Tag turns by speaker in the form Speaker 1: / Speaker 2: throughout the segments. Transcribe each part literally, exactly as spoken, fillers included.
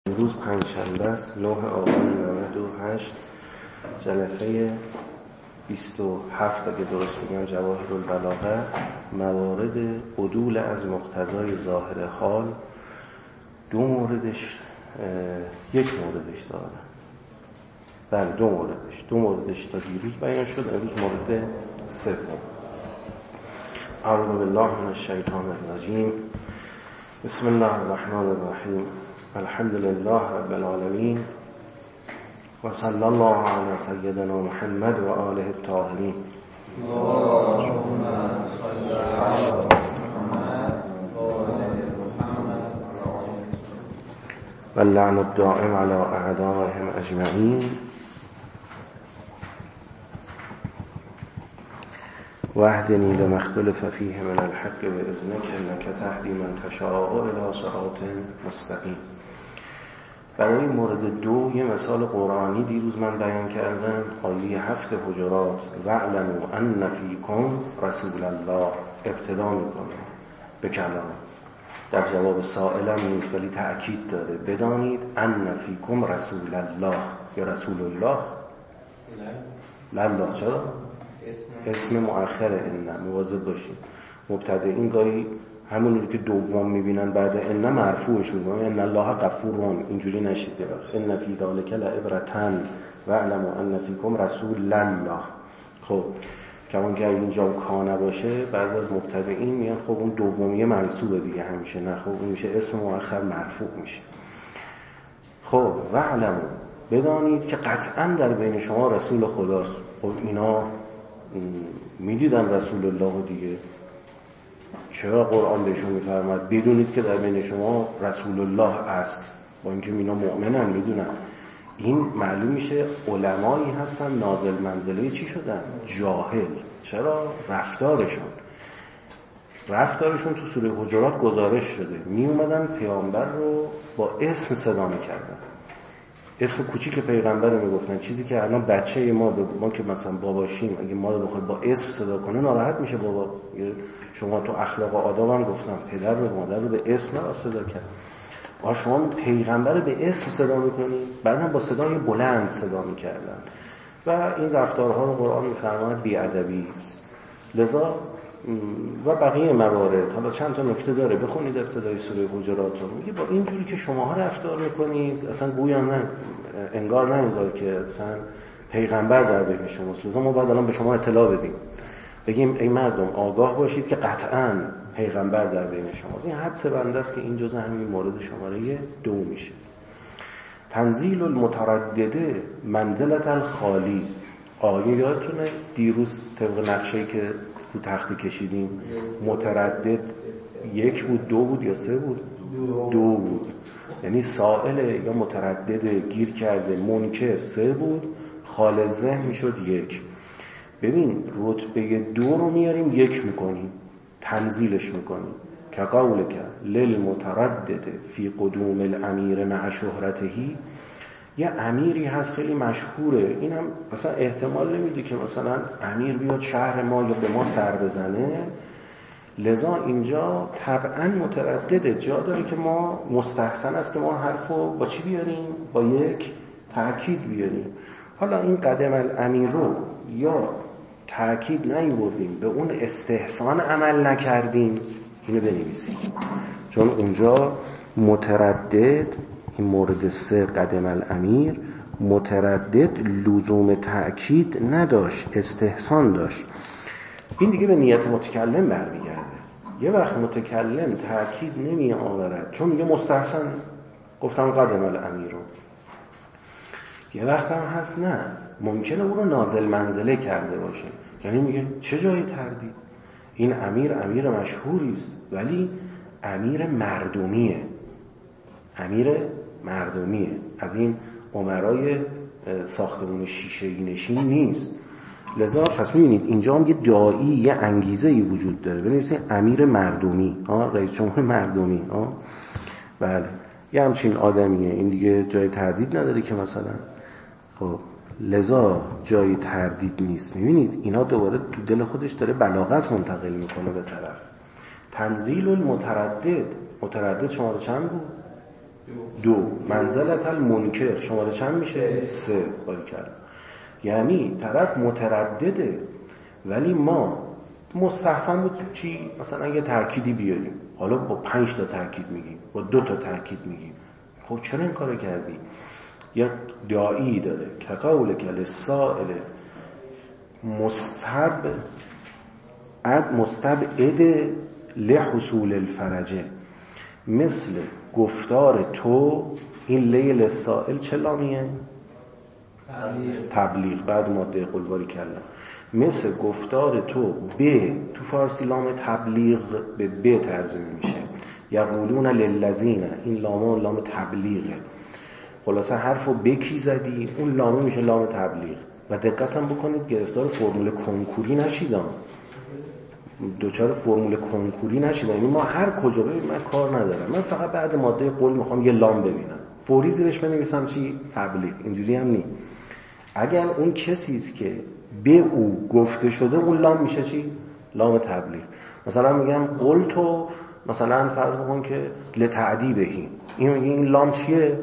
Speaker 1: امروز پنجشنبه است، نه آبان نود و هشت، جلسه بیست و هفت اگه درست بگم جواهر البلاغه. موارد عدول از مقتضای ظاهر حال، دو موردش یک موردش ظاهره بله دو موردش دو موردش تا دیروز بیان شد، امروز مورد سوم. اعوذ بالله من الشیطان الرجیم. بسم الله الرحمن الرحیم. الحمد لله رب العالمین و صلی الله علی سیدنا محمد و آله الطاهرین.
Speaker 2: اللهم صل علی محمد و آل محمد
Speaker 1: و اللعن الدائم علی اعدائهم اجمعین. واهدنی لما اختلف فیه من الحق باذنک انک تهدی من تشاء الی صراط مستقیم. برای مورد دو یه مثال قرآنی دیروز من بیان کردم، آیه هفت حجرات. واعلموا ان فیکم رسول الله ابتدا میکنه به کلام، در جواب سائلم نیست ولی تأکید داره، بدانید ان فیکم رسول الله یا رسول الله لله. چرا؟ اسم مؤخر ان، مواظب باشید. مبتدئین گاهی همونی که دوم میبینن بعد ان مرفوعش میگن ان الله غفورون، اینجوری نشید بخ ان فی ذلک لعبرتن و اعلموا ان فیکم رسول الله. خب کمان که اینجا کانه باشه بعضی از مبتدئین میگن خب اون دومیه منصوبه دیگه همیشه، نه خب اون میشه اسم مؤخر مرفوع میشه. خب و اعلموا، بدانید که قطعا در بین شما رسول خداست. خب اینا میدیدن رسول الله دیگه، چرا قرآن بهشون میفرماد بدونید که در بین شما رسول الله است، با اینکه اینا مؤمنن میدونن. این معلوم میشه علمایی هستن نازل منزله چی شدن؟ جاهل. چرا؟ رفتارشون رفتارشون تو سوره حجرات گزارش شده، می اومدن پیامبر رو با اسم صدا میکردن، اسم کوچیک پیغمبر رو میگفتن. چیزی که الان بچه ما ما که مثلا باباشیم اگه ما رو بخواد با اسم صدا کنه ناراحت میشه بابا. شما تو اخلاق و آداب هم گفتم پدر رو مادر رو به اسم نباید صدا کرد. آ شما پیغمبر رو به اسم صدا میکنید، بعداً با صدای بلند صدا میکردن و این رفتارها رو قرآن میفرماید بی‌ادبی است. لذا و بقیه موارد، حالا چند تا نکته داره، بخونید ابتدای سوره حجرات رو. میگه با اینجوری که شماها رفتار میکنید اصلا گویا نه انگار نه انگار که اصلا پیغمبر در بین شماست. لذا ما باید الان به شما اطلاع بدیم، بگیم ای مردم آگاه باشید که قطعاً پیغمبر در بین شماست. این حدس بنده است که این جزء همین مورد شماره دو میشه. تنزیل المتردده منزلت الخالی. آیه یادتونه دیروز طبق نقشه‌ای که تو تختی کشیدیم متردد یک بود، دو بود یا سه بود؟ دو بود. یعنی سائل یا متردد گیر کرده منکر سه بود، خال ذهن میشد یک. ببین رتبه دو رو میاریم یک میکنیم، تنزیلش میکنیم که قول که للمتردد فی قدوم الامیر مع شهرتهی. یه امیری هست خیلی مشهوره، این هم مثلا احتمال نمیده که مثلا امیر بیاد شهر ما یا به ما سر بزنه، لذا اینجا طبعا متردده، جا داره که ما مستحسن است که ما حرفو با چی بیاریم؟ با یک تأکید بیاریم. حالا این قدم الامیر رو یا تأکید نیوردیم به اون استحسان عمل نکردیم، اینو بنویسیم، چون اونجا متردد این مورد سه قدم الامیر متردد لزوم تأکید نداشت، استحسان داشت. این دیگه به نیت متکلم برمیگرده. یه وقت متکلم تأکید نمی آورد چون میگه مستحسن گفتم قدم الامیر رو، یه وقت هم هست نه ممکنه او رو نازل منزله کرده باشه، یعنی میگه چه جای تردید، این امیر امیر مشهوری است ولی امیر مردمیه، امیر مردمیه، از این امرای ساختمون شیشه‌ای نشین نیست. لذا پس می‌بینید اینجا هم یه داعی، یه انگیزه‌ای وجود داره. بنویسید امیر مردمی، ها رئیس جمهور مردمی، ها بله یه همچین آدمیه، این دیگه جای تردید نداره که مثلا. خب لذا جای تردید نیست. می‌بینید اینا دوباره تو دل خودش داره بلاغت منتقل میکنه به طرف. تنزیل المتردد، متردد شماره چند بود؟ دو. منزلت المنکر شماره چند میشه؟ سه. باریکلا. یعنی طرف متردده ولی ما مستحسن بود چی؟ مثلا یه تأکیدی بیاریم، حالا با پنج تا تأکید میگیم، با دو تا تأکید میگیم. خب چرا این کارو کردی؟ یا داعی داره که قول کل سائل مستبعد مستبعد لحصول الفرجه، مثل گفتار تو. این لیل سائل چه لامیه؟
Speaker 2: تبلیغ.
Speaker 1: تبلیغ. بعد ماده قلباری کردن. مثل گفتار تو به، تو فارسی لام تبلیغ به به ترجمه میشه. یقولون للذین، این لام لام تبلیغه. خلاصه حرفو بکی زدی، اون لامه میشه لام تبلیغ. و دقت هم بکنید گرفتار فرمول کنکوری نشیدم، دوچار فرمول کنکوری نشیدم. یعنی ما هر کجا ببین من کار ندارم، من فقط بعد ماده قول میخوام یه لام ببینم، فوری زیرش بنویسم چی؟ تبلیغ. اینجوری هم نی. اگر اون کسی است که به او گفته شده، اون لام میشه چی؟ لام تبلیغ. مثلا میگم قول تو، مثلا فرض بکن که لتعدیبهی، این میگه این لام چیه؟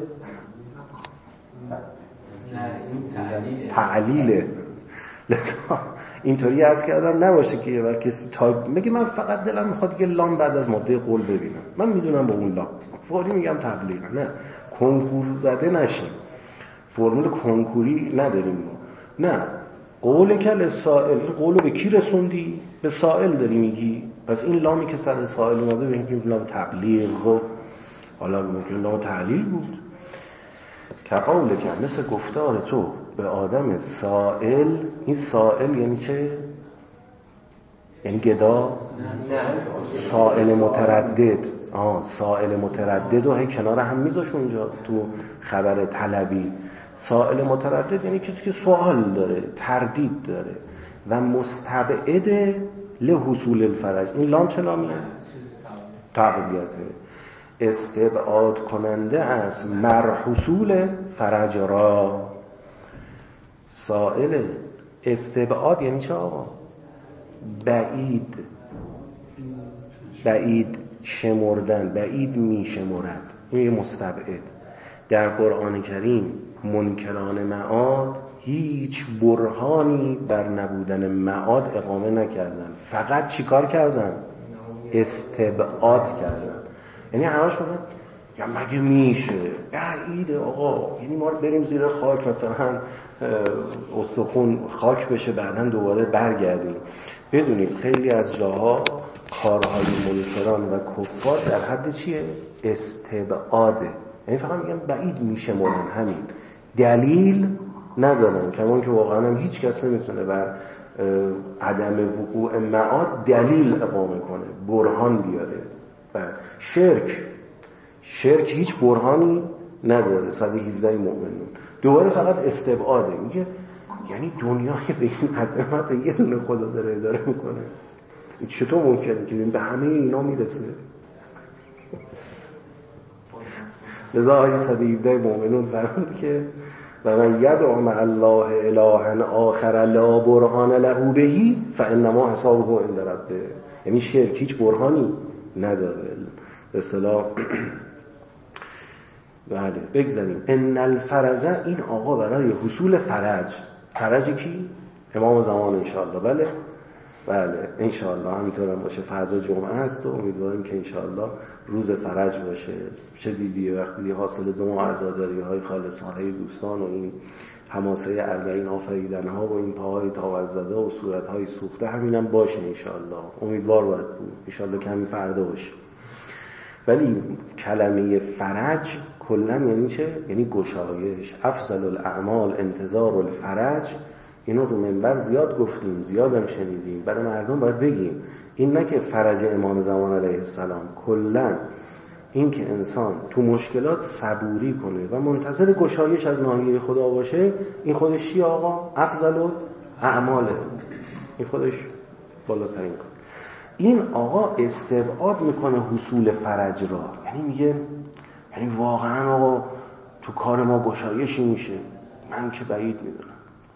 Speaker 2: نه این تعلیله.
Speaker 1: تعلیله. اینطوری عرض کردم نباشه که یه وقت کسی تایپ میگه من فقط دلم میخواد یه لام بعد از ماده قول ببینم، من میدونم با اون لام فوری میگم تبلیغ. نه، کنکور زده نشیم، فرمول کنکوری نداریم ما. نه، قول کل سائل، قولو به کی رسوندی؟ به سائل داری میگی، پس این لامی که سر سائل اومده بگیم لام تبلیغ، حالا ممکن لام تعلیل بود. که قول کل، مثل گفتار تو به آدم سائل. این سائل یعنی چه؟ یعنی گدا؟ سائل متردد. آه سائل متردد و هی کنار هم میذاش اونجا تو خبر طلبی. سائل متردد یعنی کسی که سوال داره، تردید داره. و مستبعد لحصول الفرج، این لام چه لامیه؟ تقویته. استبعاد کننده است مر حصول فرج را. سائل استبعاد یعنی چه آقا؟ بعید، بعید شمردن، بعید می شمرد، این یه مستبعد. در قرآن کریم منکران معاد هیچ برهانی بر نبودن معاد اقامه نکردن، فقط چیکار کردن؟ استبعاد کردن. یعنی همش بودن یا مگه میشه، بعیده آقا، یعنی ما بریم زیر خاک مثلا استخون خاک بشه بعداً دوباره برگردیم. بدونید خیلی از جاها کارهای منکران و کفار در حد چیه؟ استبعاده. یعنی فقط میگن بعید میشه مورن، همین، دلیل ندارن. کمان که واقعا هم هیچ کس نمیتونه بر عدم وقوع معاد دلیل اقامه کنه، برهان بیاره. و شرک شرک هیچ برهانی نداره. صد و هفده مؤمنون دوباره فقط استبعاده. میگه یعنی دنیای به این عظمت یه دونه خدا داره اداره میکنه، چطور ممکنه که به همه اینا میرسه؟ لذا آیه صد و هفده مؤمنون فرمود که و من یدعو مع الله الها آخر لا برهان له به فانما حسابه عند ربه. یعنی شرک هیچ برهانی نداره. به اصطلاح بله بگذاریم. ان الفرج، این آقا برای حصول فرج. فرج کی؟ امام زمان انشاءالله. بله بله انشاءالله همینطور هم باشه. فردا جمعه است و امیدواریم که انشاءالله روز فرج باشه. چه دیدی وقتی حاصل دو ماه عزاداری های خالصانه دوستان و این حماسه اربعین آفریدن ها و این پاهای تاول زده و صورت های سوخته همینم باشه انشاءالله. امیدوار باید بود انشاءالله کمی فردا باشه. ولی کلمه فرج کلا یعنی چه؟ یعنی گشایش. افضل الاعمال انتظار الفرج. اینو رو منبر زیاد گفتیم، زیاد هم شنیدیم، برای مردم باید بگیم. این نه که فرج امام زمان علیه السلام، کلا این که انسان تو مشکلات صبوری کنه و منتظر گشایش از ناحیه خدا باشه، این خودش چی آقا؟ افضل الاعماله. این خودش بالاترین کار. این آقا استبعاد میکنه حصول فرج را. یعنی میگه یعنی واقعا آقا تو کار ما گشایشی میشه، من که بعید میدونم.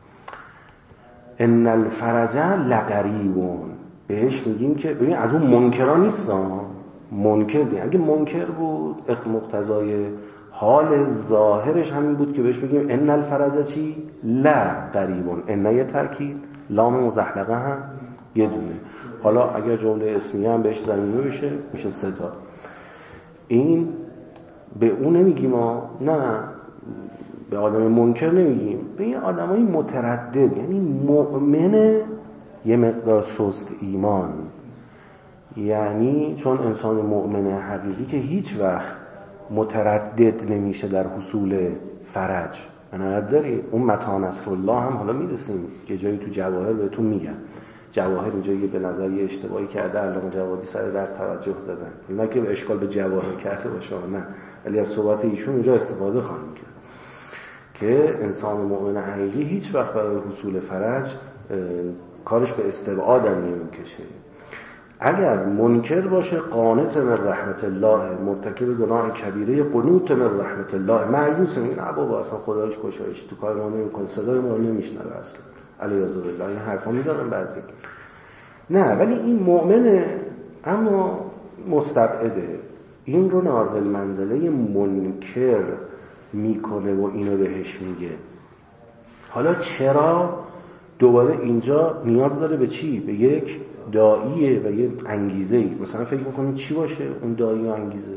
Speaker 1: ان الفرج لقریبون، بهش میگیم که ببین از اون منکران نیستن. منکر بیم. اگه منکر بود مقتضای حال ظاهرش همین بود که بهش بگیم ان الفرج چی؟ لا قریبون. ان یه تاکید، لام مزحلقه هم یه دونه. حالا اگر جمله اسمیه هم بهش ضمیمه بشه میشه سه تا. این به اون نمیگیم ما، نه به آدم منکر نمیگیم، به این آدمای متردد، یعنی مؤمن یه مقدار سست ایمان. یعنی چون انسان مؤمن حقیقی که هیچ وقت متردد نمیشه در حصول فرج. من داری اون متى نصر الله هم حالا میرسیم که جایی تو جواهر بهتون میگم. جواهر اونجایی به نظر یه اشتباهی کرده علامه جوادی سر درس توجه دادن، نه که اشکال به جواهر کرده باشه، نه، ولی از صحبت ایشون اونجا استفاده خواهیم کرد که انسان مؤمن حقیقی هیچ وقت برای حصول فرج کارش به استبعاد هم نمیکشه. اگر منکر باشه قانت من رحمت الله، مرتکب گناه کبیره، قنوت من رحمت الله، مایوس، این بابا اصلا خدایش گشایش تو کار ما نمیکنه، صدای ما نمیشنوه اصلا، علیاذ بالله، این حرفا میذارن بعضی. نه، ولی این مؤمنه اما مستبعده، این رو نازل منزله منکر میکنه و اینو بهش میگه. حالا چرا دوباره اینجا نیاز داره به چی؟ به یک داعیه و یک انگیزه‌ای. مثلا فکر میکنید چی باشه اون داعی و انگیزه؟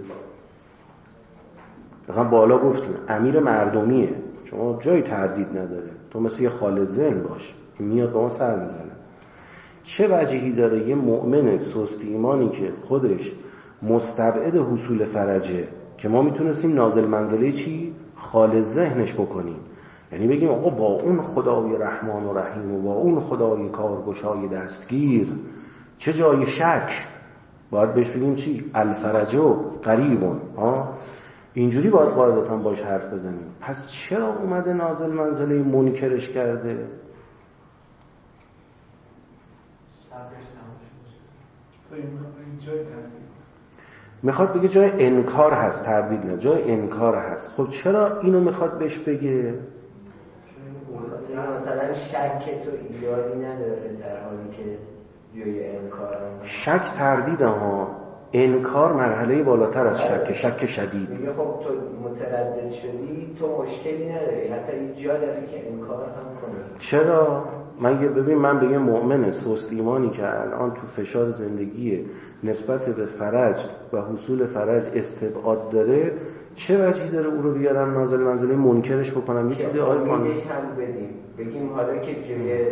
Speaker 1: مثلا بالا گفتیم امیر مردمیه، شما جای تردید نداره، تو مثل یه خال ذهن باش، میاد با ما سر میزنه. چه وجهی داره یه مؤمن سست ایمانی که خودش مستبعد حصول فرجه که ما میتونستیم نازل منزله چی؟ خال ذهنش بکنیم، یعنی بگیم آقا با اون خدای رحمان و رحیم و با اون خدای کارگشای دستگیر چه جای شک؟ باید بهش بگیم چی؟ الفرجو قریبون. اینجوری باید قاعدتاً باش حرف بزنیم. پس چرا اومده نازل منزله منکرش کرده؟ میخواد بگه جای انکار هست، تردید نه، جای انکار هست. خب چرا اینو میخواد بهش بگه؟
Speaker 3: مثلا شک تو ایرادی نداره در حالی که جای انکار.
Speaker 1: شک تردید ها، انکار مرحله بالاتر از شک، شک شدید.
Speaker 3: میگه خب تو متردد شدی، تو مشکلی نداری، حتی این جا داره که انکار هم کنی.
Speaker 1: چرا؟ من ببین من به یه مؤمن سست ایمانی که الان تو فشار زندگی نسبت به فرج و حصول فرج استبعاد داره، چه وجهی داره او رو بیارم نازل منزله منکرش بکنم؟ یه چیزی آقای خانم
Speaker 3: امیدش هم بدیم، بگیم حالا که جای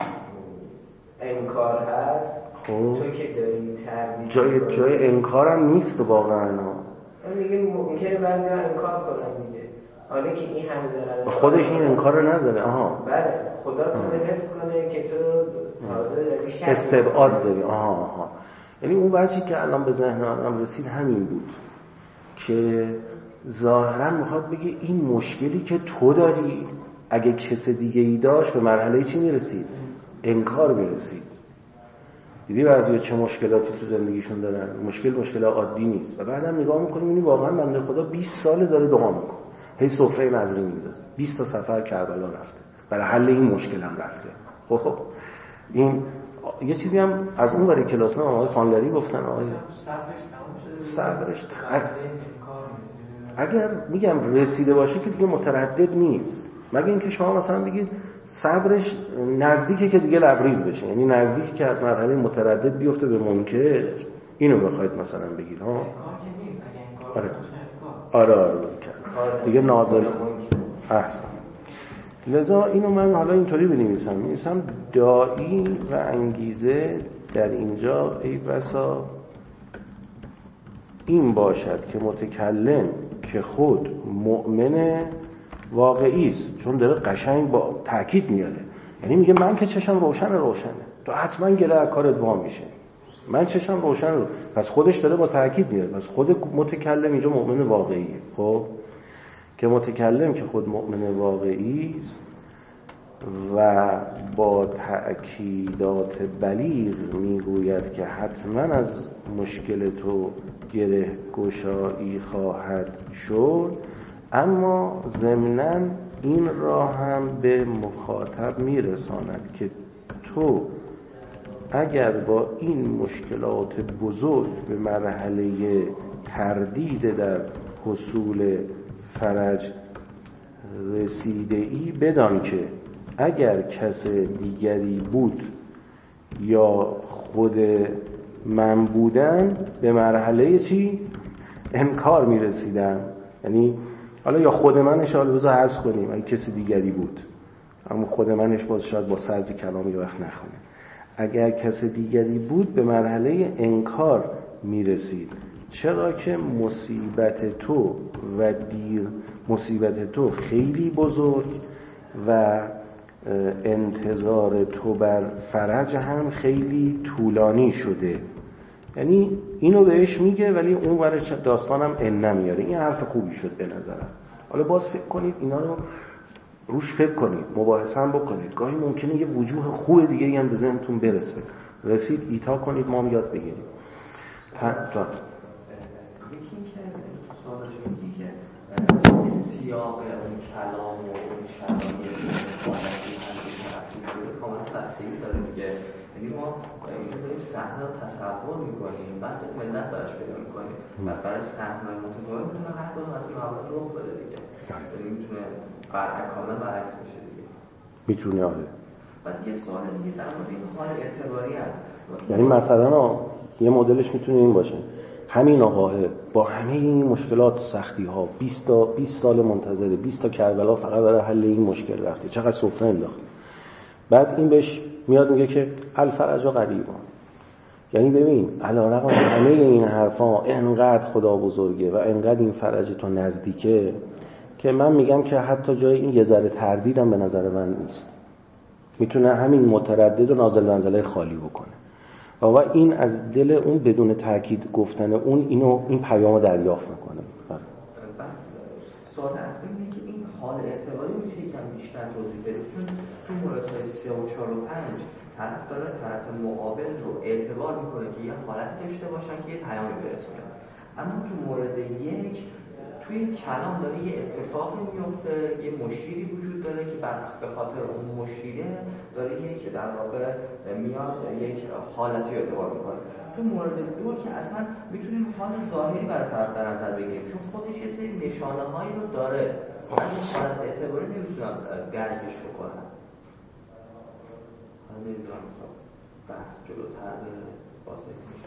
Speaker 3: انکار هست،
Speaker 1: خب
Speaker 3: تو که داری تردید
Speaker 1: جای جای انکارم نیست واقعا.
Speaker 3: میگیم ممکنه بعضی ها انکار کنن دیگه، حالا که این همه دارن
Speaker 1: خودش این انکار رو نداره. آها
Speaker 3: بله، خدا تو رو حفظ کنه که تو تازه داری شک
Speaker 1: استبعاد داری. آها آها یعنی اون وجهی که الان به ذهن آدم رسید همین بود که ظاهرا میخواد بگه این مشکلی که تو داری اگه کس دیگه ای داشت به مرحله چی میرسید؟ انکار میرسید. دیدی بعضیا چه مشکلاتی تو زندگیشون دارن، مشکل مشکل عادی نیست و بعدم نگاه میکنیم این واقعا بنده خدا بیست ساله داره دعا میکنه، هی سفره نظری میندازه، بیست تا سفر کربلا رفته برای حل این مشکل هم رفته. خب این یه چیزی هم از اون برای کلاس من آقای خانلری گفتن، آقای صبرش اگر میگم رسیده باشه که دیگه متردد نیست، مگه اینکه شما مثلا بگید صبرش نزدیکه که دیگه لبریز بشه، یعنی نزدیکه که از مرحله متردد بیفته به منکر، اینو بخواید مثلا بگید ها. آره آره آره دیگه نازل احسن. لذا اینو من حالا اینطوری بنویسم، می‌نویسم داعی و انگیزه در اینجا ای بسا این باشد که متکلم که خود مؤمن واقعی است، چون داره قشنگ با تاکید میاره، یعنی میگه من که چشم روشن روشنه، تو حتما گله از کارت وا میشه، من چشم روشن رو. پس خودش داره با تاکید میاره، پس خود متکلم اینجا مؤمن واقعیه. خب که متکلم که خود مؤمن واقعی است و با تأکیدات بلیغ میگوید که حتما از مشکل تو گره گشایی خواهد شد، اما ضمناً این را هم به مخاطب میرساند که تو اگر با این مشکلات بزرگ به مرحله تردید در حصول فرج رسیده ای بدان که اگر کس دیگری بود یا خود من بودن به مرحله چی؟ انکار میرسیدم. یعنی حالا یا خود منش حالا بذار حذف کنیم اگه کسی دیگری بود، اما خود منش باز شاید با سرد کلامی یه وقت نخونه. اگر کس دیگری بود به مرحله انکار میرسید، چرا که مصیبت تو و دیر مصیبت تو خیلی بزرگ و انتظار تو بر فرج هم خیلی طولانی شده. یعنی اینو بهش میگه ولی اون ورش داستانم ان نمیاره. این حرف خوبی شد به نظرم. حالا باز فکر کنید اینا رو روش فکر کنید، مباحثه هم بکنید، گاهی ممکنه یه وجوه خوب دیگه هم به ذهنتون برسه، رسید ایتا کنید، ما هم یاد بگیریم. جان
Speaker 4: یکی که سوالش میگی که سیاق اون کلام و اون شرایط حالتی هم که طرفی شده کاملا بستگی داره دیگه. یعنی ما اینجا داریم صحنه رو تصور میکنیم، بعد ملت براش پیدا میکنیم و برای صحنه متفاوت میتونه هر کدوم از این حالات رخ بده دیگه. یعنی میتونه برعکس کاملا برعکس بشه دیگه.
Speaker 1: میتونه آره.
Speaker 4: بعد یه سوال دیگه در مورد این حال اعتباری هست.
Speaker 1: یعنی مثلا یه مدلش میتونه این باشه، همین آقاه با همه این مشکلات سختی ها بیست تا بیست سال منتظره، بیست تا کربلا فقط برای حل این مشکل رفته، چقدر سفره انداخته. بعد این بهش میاد میگه که الفرج قریبا. یعنی ببین علیرغم همه این حرفا انقدر خدا بزرگه و انقدر این فرج تو نزدیکه که من میگم که حتی جای این یه ذره تردیدم به نظر من نیست، میتونه همین متردد و نازل منزله خالی بکنه و این از دل اون بدون تاکید گفتن اون اینو این پیامو دریافت میکنه.
Speaker 4: سوال اصلی اینه که این حال اعتباری میشه یکم بیشتر توضیح بدید، چون تو موردهای سه و چهار و پنج طرف داره طرف مقابل رو اعتبار میکنه که یه حالتی داشته باشن که یه پیامی برسونن، اما تو مورد یک توی کلام داره یه اتفاقی میفته، یه مشیری وجود داره که به خاطر اون مشیره داره یه که در واقع میاد یک حالتی اعتبار میکنه. تو مورد دو که اصلا میتونیم حال ظاهری برای طرف در نظر بگیریم، چون خودش یه سری نشانه هایی رو داره، من این حالت اعتباری نمیتونم درکش بکنم. من نمیدونم بحث جلوتر بازه میشه.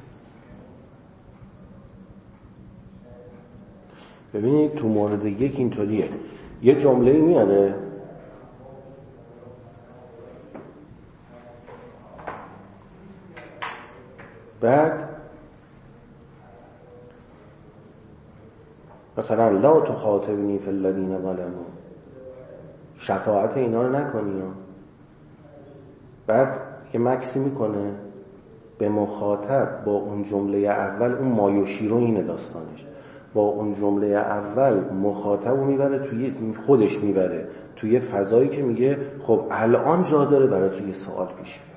Speaker 1: ببینید تو مورد یک اینطوریه، یه جمله میاره بعد مثلا لا تخاطبنی فی الذین ظلموا، شفاعت اینا رو نکنی. بعد یه مکسی میکنه به مخاطب با اون جمله اول، اون مایوشی رو اینه داستانش، با اون جمله اول مخاطب رو میبره توی خودش میبره توی فضایی که میگه خب الان جا داره برای توی سوال پیش بیاد،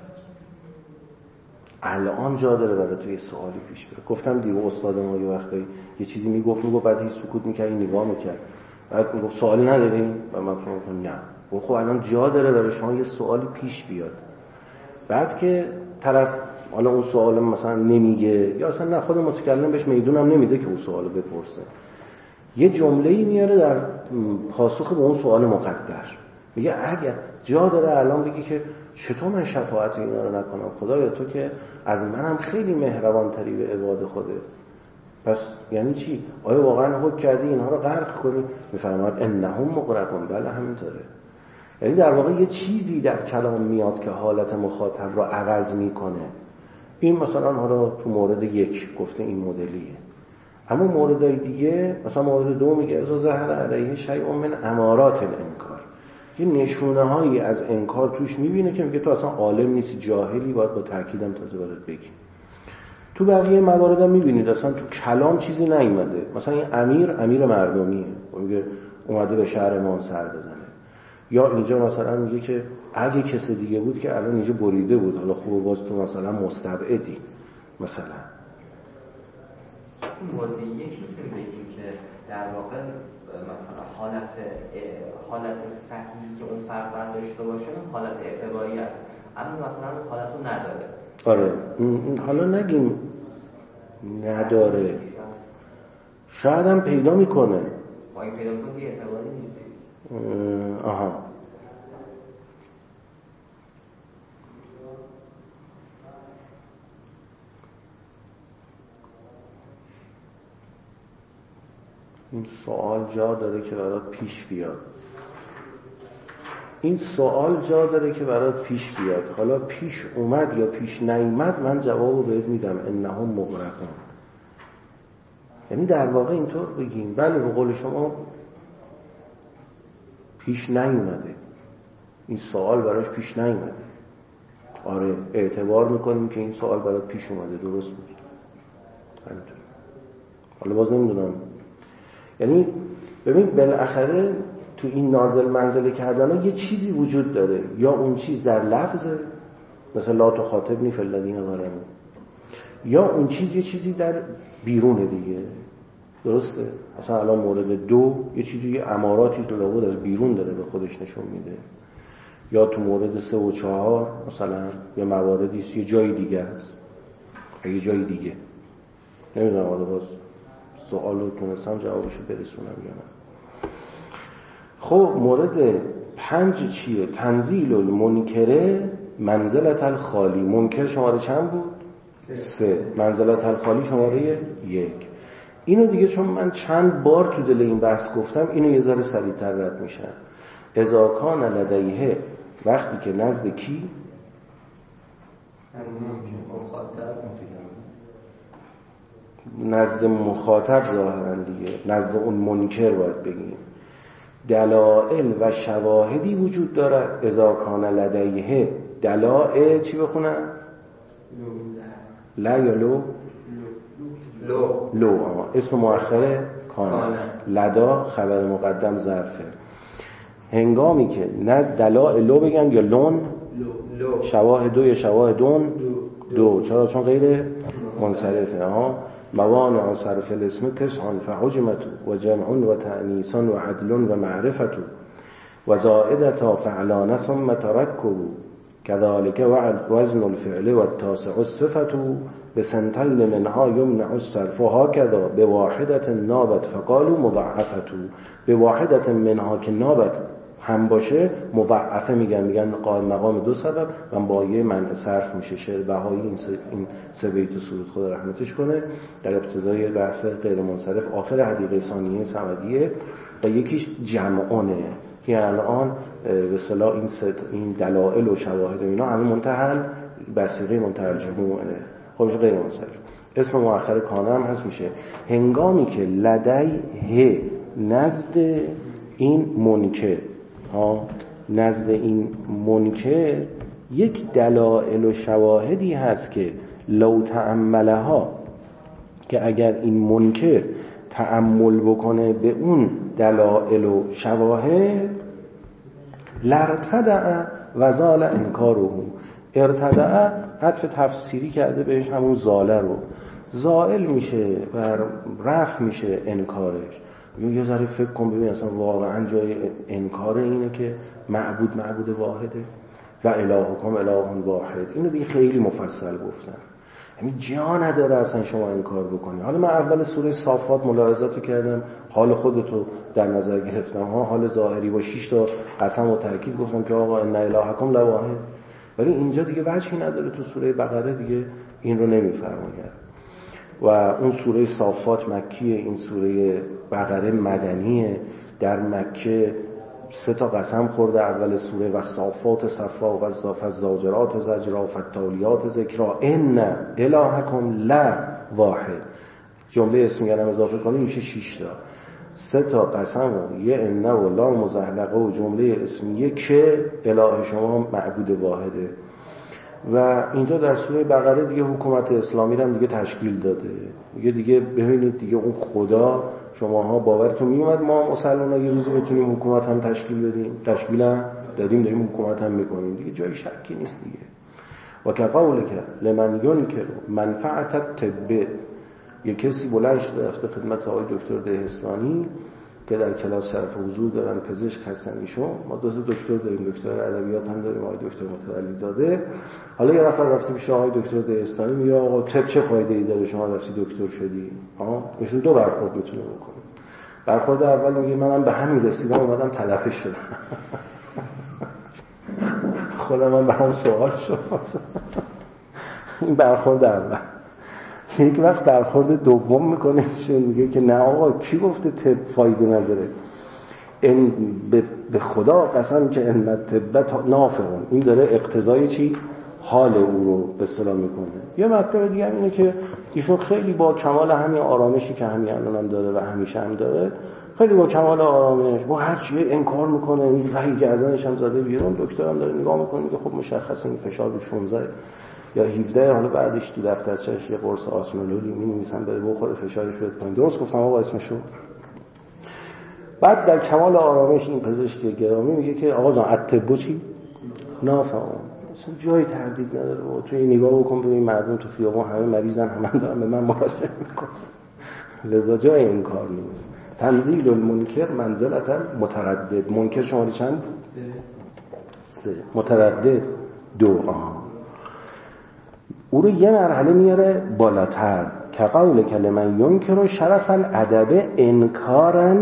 Speaker 1: الان جا داره برای توی سوالی پیش بیاد. گفتم دیگه استاد ما یه وقتی یه چیزی میگفت میگفت بعد هیچ سکوت میکرد نگاه میکرد، بعد میگفت سوالی نداریم و من فهم کنم نه، خب الان جا داره برای شما یه سوالی پیش بیاد. بعد که طرف حالا اون سوال مثلا نمیگه یا اصلا نه خود متکلم بهش میدونم نمیده که اون سوالو بپرسه، یه جمله‌ای میاره در پاسخ به اون سوال مقدر، میگه اگر جا داره الان بگی که چطور من شفاعت اینا رو نکنم، خدایا تو که از منم خیلی مهربان تری به عباد خوده. پس یعنی چی؟ آیا واقعا حکم کردی اینها رو غرق کنی؟ میفرماد انهم مغرقون. بله همینطوره. یعنی در واقع یه چیزی در کلام میاد که حالت مخاطب رو عوض میکنه. این مثلا حالا تو مورد یک گفته این مدلیه، اما موردهای دیگه مثلا مورد دو میگه از ظاهر علیه شیء من امارات الانکار، یه نشونه هایی از انکار توش میبینه که میگه تو اصلا عالم نیستی، جاهلی، باید با تاکیدم تازه برات بگی. تو بقیه موارد هم میبینید اصلا تو کلام چیزی نیومده، مثلا این امیر امیر مردمیه، میگه اومده به شهر ما سر بزنه، یا اینجا مثلا میگه که اگه کسی دیگه بود که الان اینجا بریده بود، حالا خوب باز تو مثلا مستبعدی مثلا.
Speaker 4: مورد یکی که بگیم که در واقع مثلا حالت حالت صحیحی که اون فرد باید داشته باشه اون حالت اعتباری است، اما مثلا اون حالت رو نداره.
Speaker 1: آره حالا نگیم نداره، شاید هم پیدا میکنه،
Speaker 4: با این پیدا کن که اعتباری نیست.
Speaker 1: آها این سوال جا داره که برات پیش بیاد. این سوال جا داره که برات پیش بیاد. حالا پیش اومد یا پیش نیومد، من جوابو بهت میدم. انهم مغرقون. یعنی در واقع اینطور بگیم بله به قول شما پیش نیومده، این سوال براش پیش نیومده. آره اعتبار میکنیم که این سوال برات پیش اومده، درست میگی. همینطور. حالا باز نمیدونم، یعنی ببین بالاخره تو این نازل منزله کردن یه چیزی وجود داره، یا اون چیز در لفظه مثلا لا تخاطبنی فی الذین ظلموا، یا اون چیز یه چیزی در بیرونه دیگه. درسته؟ مثلا الان مورد دو یه چیزی، یه اماراتی تو لابد از بیرون داره به خودش نشون میده، یا تو مورد سه و چهار مثلا یه مواردی یه جای دیگه است، یه جای دیگه. نمیدونم حالا باز سوال رو تونستم جوابشو برسونم یا نه. خب مورد پنج چیه؟ تنزیل المنکره منزلت الخالی. منکر شماره چند بود؟ سه. منزلت الخالی شماره یک. اینو دیگه چون من چند بار تو دل این بحث گفتم، اینو یه ذره سریع‌تر رد میشن. اذا کان لدیه، وقتی که نزد کی؟ نزد مخاطب ظاهرا دیگه، نزد اون منکر باید بگیم، دلائل و شواهدی وجود دارد. اذا کان لدیه دلائل چی بخونم؟ لا یا لو؟
Speaker 3: لو
Speaker 1: لو آما. اسم مؤخر کان، لدا خبر مقدم ظرفه. هنگامی که نزد دلائل لو بگم یا لون،
Speaker 3: لو
Speaker 1: شواهد دو یا شواهدون دو. چرا؟ چون غیر منصرفه. ها موانع صرف الاسم تسعان فحجمت و جمع و تأنیس و عدل و معرفت و زائدتا فعلان ثم ترکب كذلك وزن الفعل والتاسع الصفة بسنتين منها يمنع الصرف هكذا بواحدة نابت فقالوا مضاعفة. بواحدة منها که نابت هم باشه مضاعفه میگن، میگن قائم مقام دو سبب و با یه منع صرف میشه. شعر بهایی این سه این سه بیت سرود خدا رحمتش کنه در ابتدای بحث غیر منصرف آخر حدیقه ثانیه صمدیه و یکیش جمعانه که الان به اصطلاح این این دلائل و شواهد و اینا همه منتحل بر صیغه منتحل جموعه. خب غیر منصرف. اسم مؤخر کانه هم هست میشه هنگامی که لدیه نزد این منکر، ها نزد این منکر یک دلائل و شواهدی هست که لو تأملها، که اگر این منکر تأمل بکنه به اون دلائل و شواهد، لارتدع و زال انکاره. ارتدع عطف تفسیری کرده بهش همون زاله رو، زائل میشه و رفع میشه انکارش. یه ذره فکر کن ببین اصلا واقعا جای انکار اینه که معبود معبود واحده و الهکم اله واحد. اینو دیگه خیلی مفصل گفتم، یعنی جا نداره اصلا شما انکار بکنی. حالا من اول سوره صافات ملاحظاتو کردم، حال خودتو در نظر گرفتم، ها حال ظاهری با شش تا قسم و تاکید گفتم که آقا ان الهکم لواحد، ولی اینجا دیگه وجهی نداره. تو سوره بقره دیگه این رو نمیفرماید و اون سوره صافات مکیه، این سوره بقره مدنیه. در مکه سه تا قسم خورده اول سوره، و صافات صفا و فالزاجرات زجرا و فالتالیات ذکرا ان الهکم لا واحد. جمله اسمیه هم اضافه کنیم میشه شش تا. سه تا قسم و یه ان و لا مزحلقه و جمله اسمیه که اله شما معبود واحده. و اینجا در سوره بقره دیگه حکومت اسلامی رو دیگه تشکیل داده. دیگه دیگه ببینید دیگه اون خدا شماها باورتون میومد ما مسلمان‌ها یه روزی بتونیم حکومت هم تشکیل بدیم، تشکیل هم دادیم، داریم حکومت هم میکنیم دیگه، جای شکی نیست دیگه. و که قولک لمن ینکر منفعت الطب، یه کسی بلند شده رفته خدمت آقای دکتر دهستانی که در کلاس شرف حضور دارن، پزشک هستن ایشون. ما دو تا دکتر داریم، دکتر ادبیات هم داریم آقای دکتر متولی زاده. حالا یه نفر رفته پیش آقای دکتر دهستانی میگه آقا طب چه فایده‌ای داره شما رفتی دکتر شدی؟ ها ایشون دو برخورد میتونه بکنه. برخورد اول میگه منم به همین رسیدم اومدم تلفه شدم. خودم من به هم سوال شد. این برخورد اول. یک وقت برخورد دوم میکنه میگه که نه آقا کی گفته طب فایده نداره؟ این به خدا قسم که ان طب نافعون. این داره اقتضای چی؟ حال او رو به اصطلاح میکنه. یه مطلب دیگه اینه که ایشون خیلی با کمال همین آرامشی که همین الان هم داره و همیشه هم داره، خیلی با کمال آرامش با هر چیه انکار میکنه. این رای گردنش هم زده بیرون. دکتر هم داره نگاه میکنه میگه خب مشخصه این فشار رو شانزده یا هفده. حالا بعدش تو دفترچه‌اش یه قرص آسمولولی می‌نویسن بره بخوره فشارش بیاد پایین. درست گفتم آقا اسمشو؟ بعد در کمال آرامش این پزشک گرامی میگه که آقا جان الطب چی؟ نافعون. اصلا جای تردید نداره. و تو این نگاه بکن ببین مردم تو خیابان همه مریضن، همه دارن به من مراجعه میکنن. لذا جای این کار نیست. تنزیل المنکر منزلت متردد. منکر شماره چند؟ سه. متردد دو. آها. او رو یه مرحله میاره بالاتر که قول کلمه ینکر شرف الادب انکارا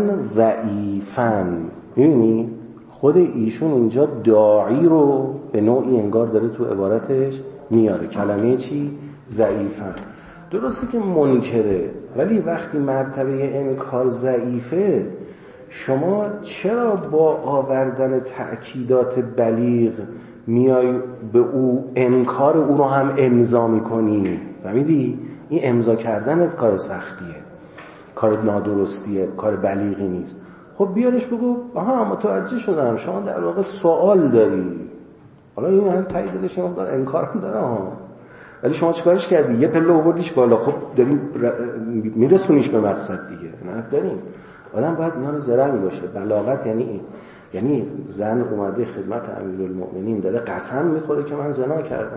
Speaker 1: ضعیفا. میبینی خود ایشون اینجا داعی رو به نوعی انگار داره تو عبارتش میاره. کلمه چی؟ ضعیفا. درسته که منکره، ولی وقتی مرتبه انکار ضعیفه شما چرا با آوردن تأکیدات بلیغ میای به او انکار او رو هم امضا میکنی؟ فهمیدی؟ این امضا کردن کار سختیه، کار نادرستیه، کار بلیغی نیست. خب بیارش بگو آها متوجه شدم شما در واقع سوال داری. حالا این هم تاییدش هم داره، انکار هم داره ها، ولی شما چیکارش کردی؟ یه پله آوردیش بالا. خب داریم میرسونیش به مقصد دیگه. نه داریم. آدم باید اینا رو زرنگ باشه. بلاغت یعنی این. یعنی زن اومده خدمت امیرالمؤمنین داره قسم میخوره که من زنا کردم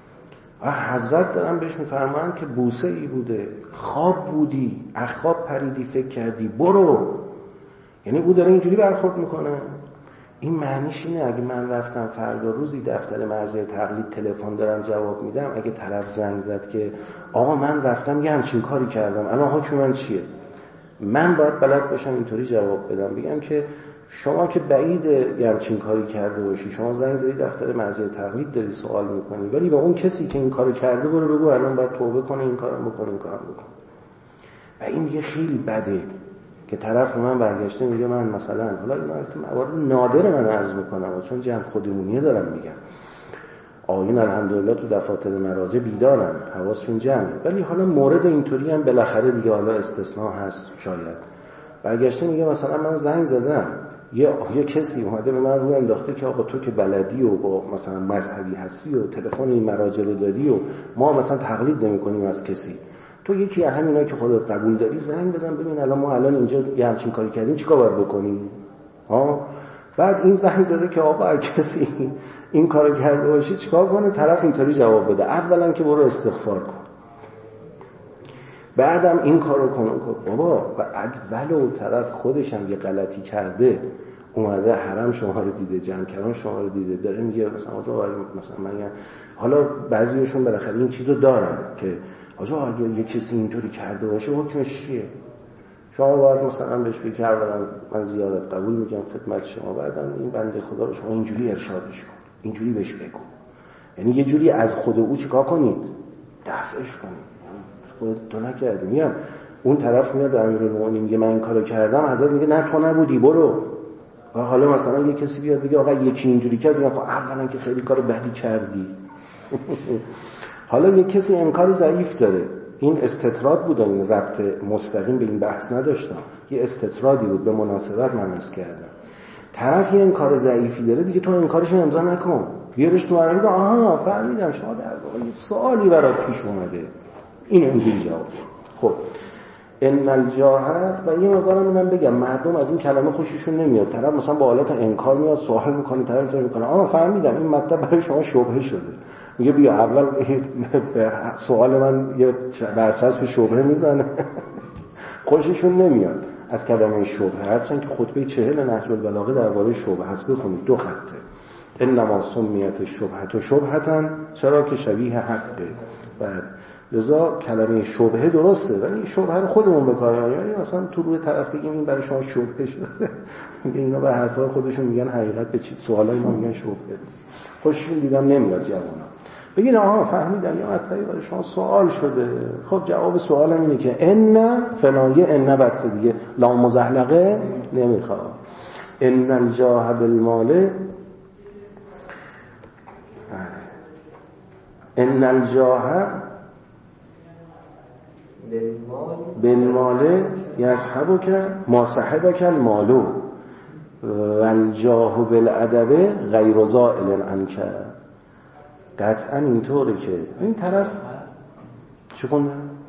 Speaker 1: و حضرت دارن بهش میفرمان که بوسه ای بوده، خواب بودی، اخواب پریدی فکر کردی برو. یعنی او داره اینجوری برخورد میکنه. این معنیش اینه اگه من رفتم فردا روزی دفتر مرجع تقلید تلفن دارم جواب میدم، اگه طرف زنگ زد که آقا من رفتم یه همچین کاری کردم الان حکم من چیه، من باید بلد باشم اینطوری جواب بدم. بگم که شما که بعید یه همچین کاری کرده باشی، شما زنگ زدی دفتر مرجع تقلید داری سوال میکنی، ولی به اون کسی که این کارو کرده برو بگو الان باید توبه کنه، این کارو بکنه، این کارو بکنه. و این یه خیلی بده که طرف من برگشته میگه من مثلا، حالا اینا موارد نادر من عرض میکنم چون جمع خودمونیه دارم میگم، آقایون الحمدلله تو دفاتر مراجع بیدارن، حواسشون جمعه، ولی حالا مورد اینطوری هم بالاخره دیگه حالا استثناء هست شاید. برگشته میگه مثلا من زنگ زدم یه یه کسی اومده به من رو انداخته که آقا تو که بلدی و با مثلا مذهبی هستی و تلفن این مراجع رو دادی و ما مثلا تقلید نمی‌کنیم از کسی، تو یکی از همینا که خودت قبول داری زنگ بزن ببین الان ما الان اینجا یه همچین کاری کردیم چیکار باید بکنیم. ها بعد این زنگ زده که آقا اگه کسی این کارو کرده باشه چیکار کنه، طرف اینطوری جواب بده اولا که برو استغفار کن، بعدم این کارو کن بابا. و ولو طرف خودش هم یه غلطی کرده اومده حرم شما رو دیده، جمع کردن شما رو دیده، داره میگه مثلا آقا مثلا من حالا بعضیاشون بالاخره این چیزو دارن که آجا اگه یه کسی اینطوری کرده باشه حکمش چیه؟ شما باید مثلا بهش بگی اولا من زیارت قبول میگم خدمت شما، بعدا این بنده خدا رو شما اینجوری ارشادش کن، اینجوری بهش بگو، یعنی یه جوری از خود او چیکار کنید؟ دفعش کنید. خودت تو نکردی. میگم اون طرف میاد به امیرالمومنین میگه من این کارو کردم، حضرت میگه نه تو نبودی برو. و حالا مثلا یه کسی بیاد بگه آقا یکی اینجوری کرد، میگه خب اولا که خیلی کارو بدی کردی. حالا یه کسی انکار ضعیف داره، این استطراد بود، این ربط مستقیم به این بحث نداشتم، یه استطرادی بود به مناسبت من عرض کردم. طرف یه انکار ضعیفی داره دیگه، تو انکارش رو امضا نکن، بیارش تو مرحله آها فهمیدم شما در واقع یه سوالی برات پیش اومده، این اینجوری جواب. خب ان الجاهر، و یه مقدارم من بگم مردم از این کلمه خوششون نمیاد، طرف مثلا با حالت انکار میاد سوال میکنه، طرف اینطوری میکنه آها فهمیدم این مطلب برای شما شبهه شده، میگه بیا اول سوال من یه برچسب شبهه میزنه. خوششون نمیاد از کلمه شبهه، هرچند که خطبه چهل نهج البلاغه درباره شبهه هست، بخونید دو خطه. انما سمیت شبهه شبهتن، چرا که شبیه حقه. بعد لذا کلمه شبهه درسته، ولی شبهه رو خودمون بکاریم. یعنی مثلا تو روی طرف بگیم این برای شما شبهه شده، میگه اینا به حرفای خودشون میگن حقیقت به چی، سوالای ما میگن شبهه. خوششون دیدم نمیاد جوونا بگین آها فهمیدم یا مطلبی برای شما سوال شده. خب جواب سوالم اینه که ان فلان، یه ان بس دیگه، لام مزحلقه نمیخواد. ان الجاه بالمال، ان الجاه بالمال یصحبک ما صحبک المال والجاه بالادب غیر زائل عنک. قطعا اینطوره که این طرف چه کنه؟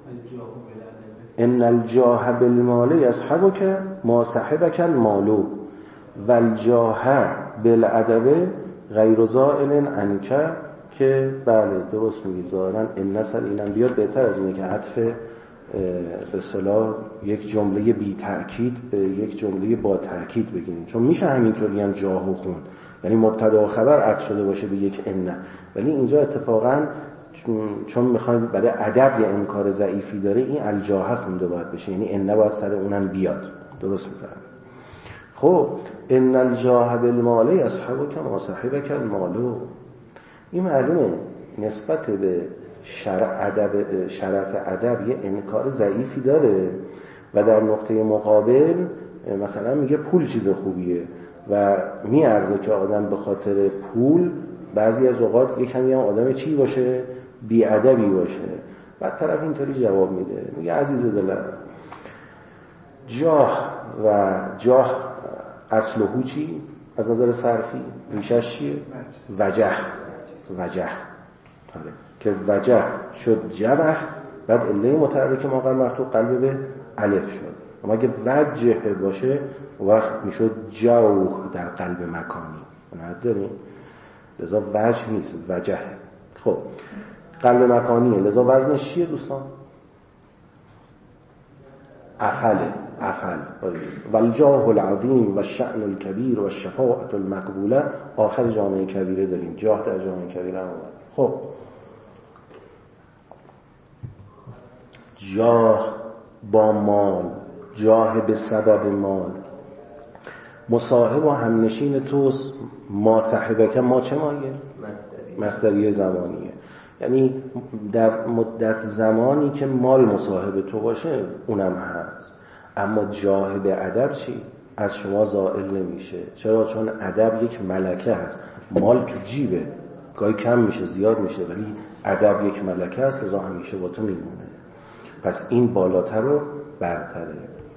Speaker 1: ان الجاه بالمال یصحبک ما صحبک المال والجاه بالادب غیر زائل عنک. که بله درست میگی، ظاهرا ان سر اینم بیاد بهتر از اینه که عطف به اصطلاح یک جمله بی تأکید به یک جمله با تأکید بگیریم، چون میشه همینطوری هم جاهو خون، یعنی مبتدا و خبر عطف شده باشه به یک ان، ولی اینجا اتفاقا چون, چون میخوایم برای ادب یه انکار ضعیفی داره، این الجاه خونده باید بشه، یعنی ان باید سر اونم بیاد. درست میفهمید؟ خب ان الجاه بالمال یصحبک ما صحبک المال، این معلومه نسبت به شرع ادب، شرف ادب یه انکار ضعیفی داره و در نقطه مقابل مثلا میگه پول چیز خوبیه و میارزه که آدم به خاطر پول بعضی از اوقات یکمی هم آدم چی باشه، بی ادبی باشه. بعد طرف اینطوری جواب میده، میگه عزیز دلم جاه و جاه اصلهو چی از نظر صرفی ریشش چیه؟ وجه. وجه طاره. که وجه شد جبه، بعد عله متحرک ماقر مفتوح قلب به الف شد. اما اگه وجه باشه وقت میشد جوه در قلب مکانی. نداریم؟ لذا وجه نیست، وجه. خب قلب مکانیه، لذا وزنش چیه دوستان؟ افعله. افعل. والجاه العظیم و شأن الکبیر و شفاعت المقبوله. آخر جامعه کبیره داریم، جاه در جامعه کبیره هم اومد. خب جاه با مال، جاه به سبب مال، مصاحب و همنشین توست. ما صاحبک، ما چه مایه؟ مصدریه زمانیه، یعنی در مدت زمانی که مال مصاحب تو باشه اونم هست. اما جاه به ادب چی؟ از شما زائل نمیشه. چرا؟ چون ادب یک ملکه هست. مال تو جیبه، گاهی کم میشه زیاد میشه، ولی ادب یک ملکه هست، لذا همیشه با تو میمونه. پس این بالاتر و برتره.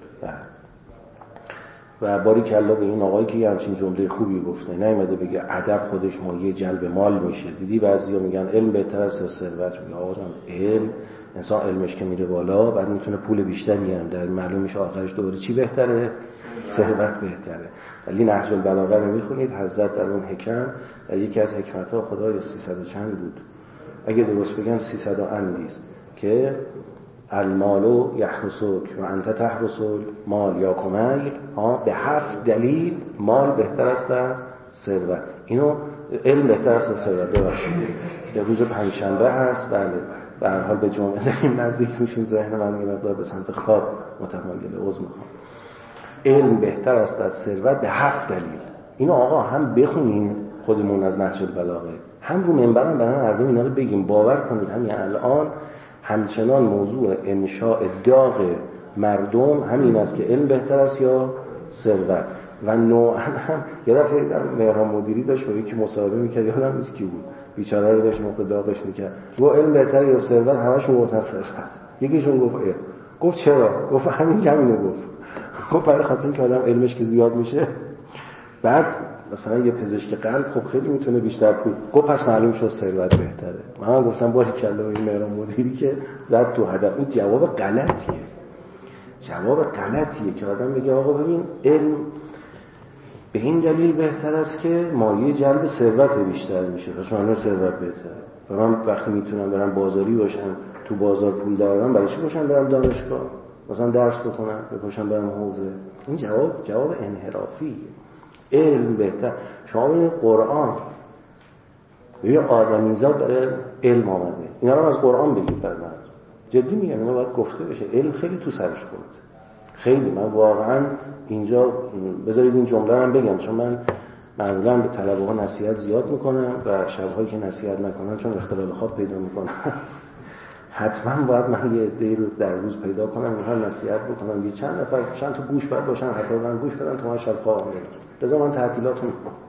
Speaker 1: و باری کلا به این آقایی که یه همچین جمله خوبی گفته، نیومده بگه ادب خودش مایه جلب مال میشه. دیدی بعضیا میگن علم بهتر است از ثروت. میگه آقا علم، انسان علمش که میره بالا بعد میتونه پول بیشتری هم در معلوم میشه آخرش دوباره چی بهتره؟ ثروت بهتره. ولی نهج البلاغه رو میخونید، حضرت در اون حکم در یکی از حکمت‌ها خدای سیصد و چند بود، اگه درست بگم سیصد و اندیست، که المال یحرسک و انت تحرس مال یا کمیل. ها به هفت دلیل مال بهتر است از ثروت. اینو علم بهتر است از ثروت. ببخشید در روز پنجشنبه هست، بله به هر حال به جمعه داریم نزدیک میشیم، ذهن من یه مقدار به سمت خواب متمایله، عذر میخوام. علم بهتر است از ثروت به هفت دلیل. اینو آقا هم بخونیم خودمون از نهج البلاغه، هم رو منبرم برای مردم اینا رو بگیم. باور کنید همین الان همچنان موضوع انشاء داغ مردم همین است که علم بهتر است یا ثروت. و نوعا هم یه دفعه در مهران مدیری داشت با یکی مصاحبه میکرد، یادم نیست کی بود، بیچاره رو داشت موقع داغش میکرد، گفت علم بهتر یا ثروت؟ همشون گفتن ثروت. یکیشون گفت علم. گفت چرا؟ گفت همین که همینو گفت. گفت برای خاطر اینکه آدم علمش که زیاد میشه، بعد مثلا یه پزشک قلب خب خیلی میتونه بیشتر پول. گفت پس معلوم شد ثروت بهتره. من گفتم باری کلا این مهران مدیری که زد تو هدف. این جواب غلطیه. جواب غلطیه که آدم بگه آقا ببین علم به این دلیل بهتر است که مایه جلب ثروت بیشتر میشه، پس معلومه ثروت بهتره. و من وقتی میتونم برم بازاری باشم، تو بازار پول دارم، برای چی باشم برم دانشگاه مثلا درس بخونم، باشم برم حوزه؟ این جواب جواب انحرافیه. علم بهتر. شما این قرآن یه آدمیزاد برای علم آمده، اینا رو از قرآن بگید برای من. جدی میگم، اینو باید گفته بشه. علم خیلی تو سرش خورد، خیلی. من واقعا اینجا بذارید این جمله رو بگم، چون من معمولا به طلبه ها نصیحت زیاد میکنم و شب‌هایی که نصیحت نکنم چون اختلال خواب پیدا میکنم حتما باید من یه عده‌ای رو در روز پیدا کنم میخوام نصیحت بکنم، یه چند نفر چند تا گوش باید باشن، حتی من گوش بدن تا من شب خوابم ببرم. بذار من تعطیلاتون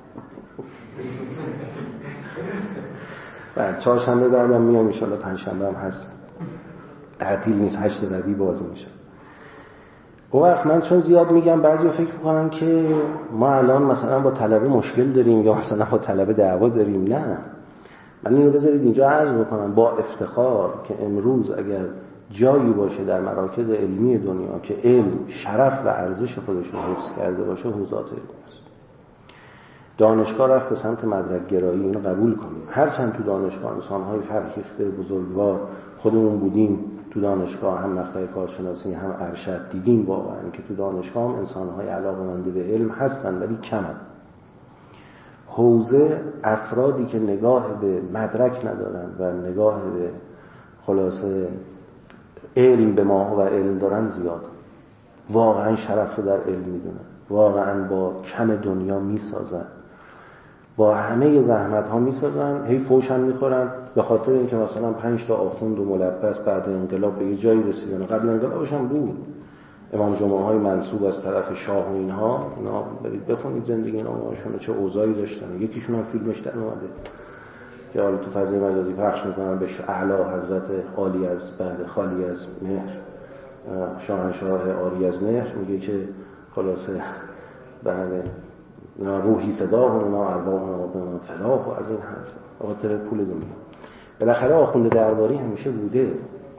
Speaker 1: بعد چهارشنبه بعدم میام ان شاءالله، پنجشنبه هم هست، تعطیل نیست، هشت ربیع باز میشه. اون وقت من چون زیاد میگم بعضی فکر میکنن که ما الان مثلا با طلبه مشکل داریم یا مثلا با طلبه دعوا داریم. نه، من اینو بذارید اینجا عرض بکنم با افتخار که امروز اگر جایی باشه در مراکز علمی دنیا که علم شرف و ارزش خودش رو حفظ کرده باشه، حوزات علم است. دانشگاه رفت به سمت مدرک گرایی، اینو قبول کنیم. هرچند تو دانشگاه انسان‌های فرهیخته بزرگوار خودمون بودیم، تو دانشگاه هم مقطع کارشناسی هم ارشد دیدیم واقعا که تو دانشگاه هم انسان‌های علاقه‌مند به علم هستن ولی کمن. حوزه افرادی که نگاه به مدرک ندارن و نگاه به خلاصه علم به ما و علم دارن زیاد. واقعا شرف رو در علم میدونن، واقعا با کم دنیا میسازن، با همه زحمت ها میسازن، هی فوش هم میخورن به خاطر اینکه مثلا پنج تا آخوند و ملبس بعد انقلاب به یه جایی رسیدن. قبل انقلابش هم بود امام جمعه های منصوب از طرف شاه و اینها، اینا برید بخونید زندگی نامه‌هاشون چه اوضاعی داشتن. یکیشون هم فیلمش در اومده که حالا تو فضای مجازی پخش میکنن، بهش اعلی حضرت عالی از بعد خالی از مهر، شاهنشاه عالی از مهر، میگه که خلاصه بله روحی فدا و اونا ارواح اونا فدا و از این حرف خاطر پول دنیا. بالاخره آخوند درباری همیشه بوده،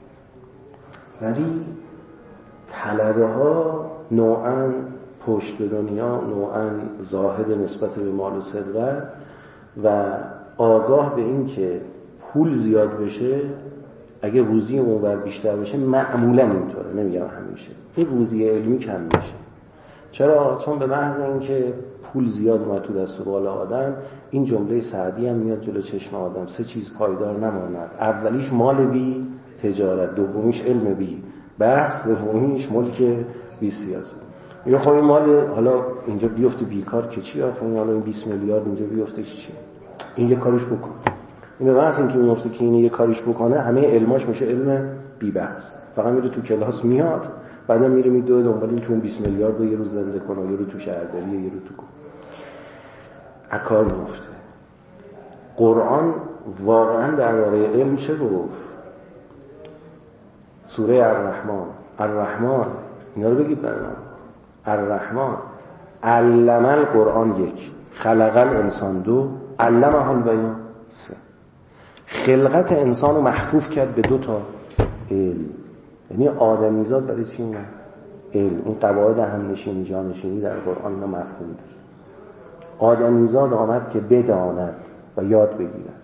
Speaker 1: ولی طلبه ها نوعاً پشت به دنیا، نوعاً زاهد نسبت به مال و ثروت و آگاه به این که پول زیاد بشه اگه روزی اونور بیشتر بشه، معمولاً اینطوره، نمیگم همیشه، این روزی علمی کم میشه. چرا؟ چون به محض اینکه پول زیاد اومد تو دست و بال آدم، این جمله سعدی هم میاد جلو چشم آدم: سه چیز پایدار نماند، اولیش مال بی تجارت، دومیش علم بی بحث، سومیش ملک بی سیاست. میگه خب این مال حالا اینجا بیفته بیکار که چی؟ آخه حالا این بیست میلیارد اینجا بیفته که چی؟ این یه کارش بکن. این به محض اینکه میفته که این یه کارش بکنه، همه علماش میشه علم بی بحث، فقط میره تو کلاس میاد، بعدا میره میدوه دنبال این که اون بیست میلیارد رو یه روز زنده کنه، یه رو تو شهرداری، یه رو تو کن اکار میفته. قرآن واقعا درباره علم چه گفت؟ سوره الرحمن، الرحمن اینا رو بگید برای من. الرحمن علم القرآن یک، خلق الانسان دو، علمه البیان سه. خلقت انسان رو محفوف کرد به دو تا علم. یعنی آدمیزاد برای چی اومد؟ علم. این قواعد همنشینی جانشینی در قرآن اینا مفهوم داره. آدمیزاد آمد که بداند و یاد بگیرد.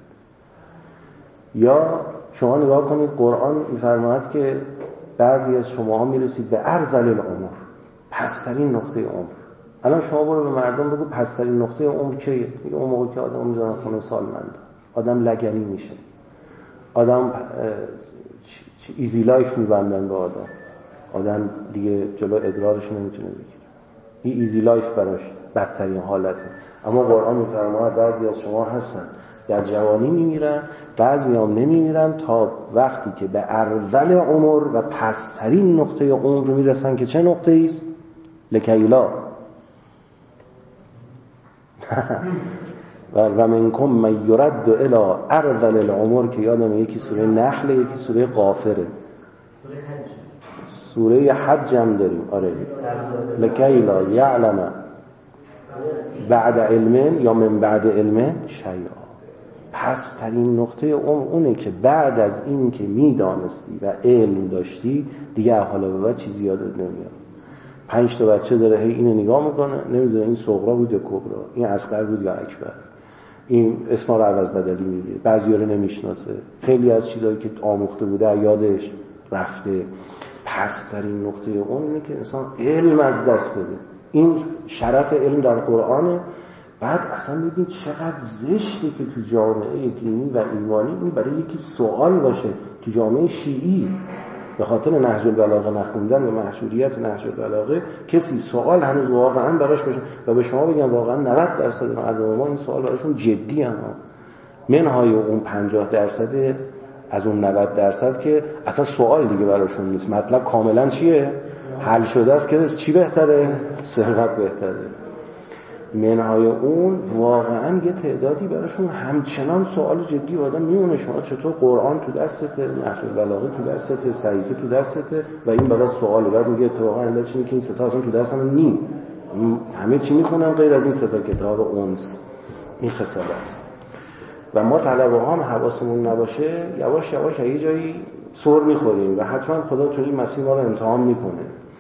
Speaker 1: یا شما نگاه کنید قرآن می‌فرماید که بعضی از شماها میرسید به ارذل العمر، پسترین نقطه عمر. الان شما برو به مردم بگو پسترین نقطه عمر کیه؟ میگه اون موقع که آدم میذارن خونه سالمند، آدم لگنی میشه، آدم ایزی لایف میبندن به آدم، آدم دیگه جلو ادرارش نمیتونه بگیره، این ایزی لایف براش بدترین حالته. اما قرآن میفرماید بعضی از شما هستن در جوانی میمیرن، بعضی هم نمیمیرن تا وقتی که به ارذل عمر و پسترین نقطه عمر میرسن که چه نقطه ایست؟ لکیلا و منکم من یرد الی ارذل العمر، که یادم یکی سوره نحل یکی سوره غافره، سوره حج هم داریم. آره، لکیلا یعلم بعد علم یا من بعد علم شیئا. پس ترین نقطه عمر اونه که بعد از این که میدانستی و علم داشتی دیگه حالا به بعد چیزی یادت نمیاد. پنج تا بچه داره هی اینو نگاه میکنه، نمیدونه این صغرا بود یا کبرا، این اصغر بود یا اکبر، این اسما رو عوض بدلی میگه، بعضیا رو نمیشناسه، خیلی از چیزایی که آموخته بوده یادش رفته. پس ترین نقطه عمر اینه که انسان علم از دست بده. این شرف علم در قرآنه. بعد اصلا ببین چقدر زشته که تو جامعه دینی و ایمانی این برای یکی سوال باشه. تو جامعه شیعی به خاطر نهج البلاغه نخوندن و محجوریت نهج البلاغه کسی سوال هنوز واقعا براش بشه و به شما بگم واقعا نود درصد مردم ما این سوال براشون جدی هم منهای اون پنجاه درصد از اون نود درصد که اصلا سوال دیگه براشون نیست، مطلب کاملا چیه؟ حل شده است که چی بهتره؟ سرقت بهتره. منهای اون واقعا یه تعدادی براشون همچنان سوال جدی آدم میونه شما چطور قرآن تو دستته، نهج البلاغه تو دستته، صحیفه تو دستته و این برات سواله. بعد میگه اتفاقا علت چیه که این سه تا اصلا تو دستم نی، همه چی میخونم غیر از این سه تا کتاب اونس. این خسارت. و ما طلبه ها هم حواسمون نباشه یواش یواش یه جایی سر میخوریم و حتما خدا تو این مسیر ما رو امتحان میکنه.